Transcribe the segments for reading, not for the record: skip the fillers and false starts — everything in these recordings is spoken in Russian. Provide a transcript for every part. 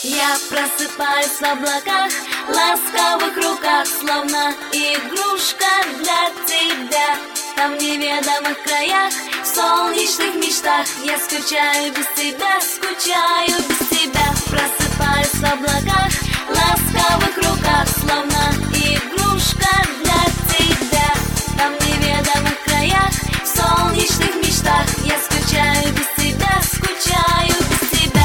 Я просыпаюсь в облаках, ласковых руках, словно игрушка для тебя. Там в неведомых краях, в солнечных мечтах я скучаю без тебя, скучаю без тебя. Просыпаюсь в облаках, ласковых руках, словно игрушка для тебя. Там в неведомых краях, в солнечных мечтах я скучаю без тебя, скучаю без тебя.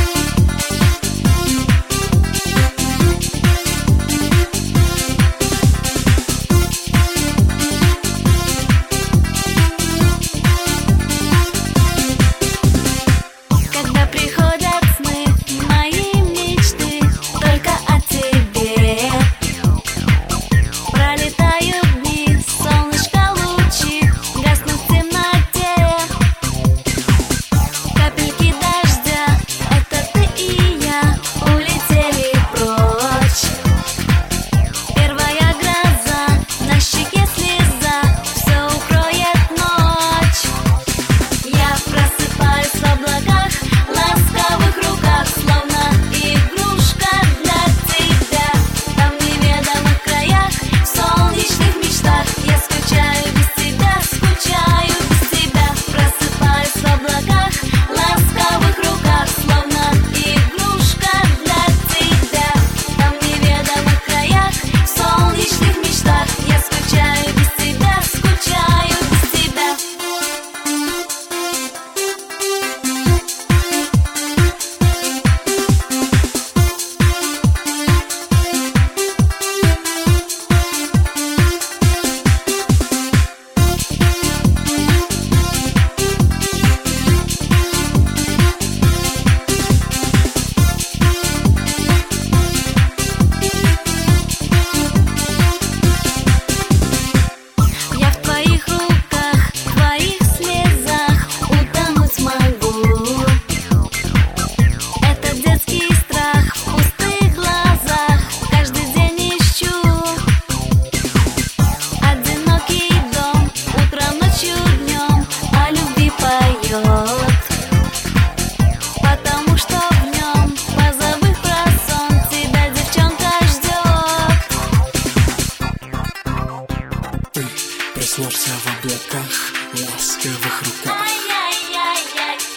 Проснешься в облаках, ласковых руках.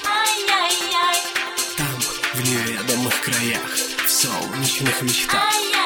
Ай-яй-яй-яй-яй-яй. Там, в неведомых краях, в солнечных мечтах.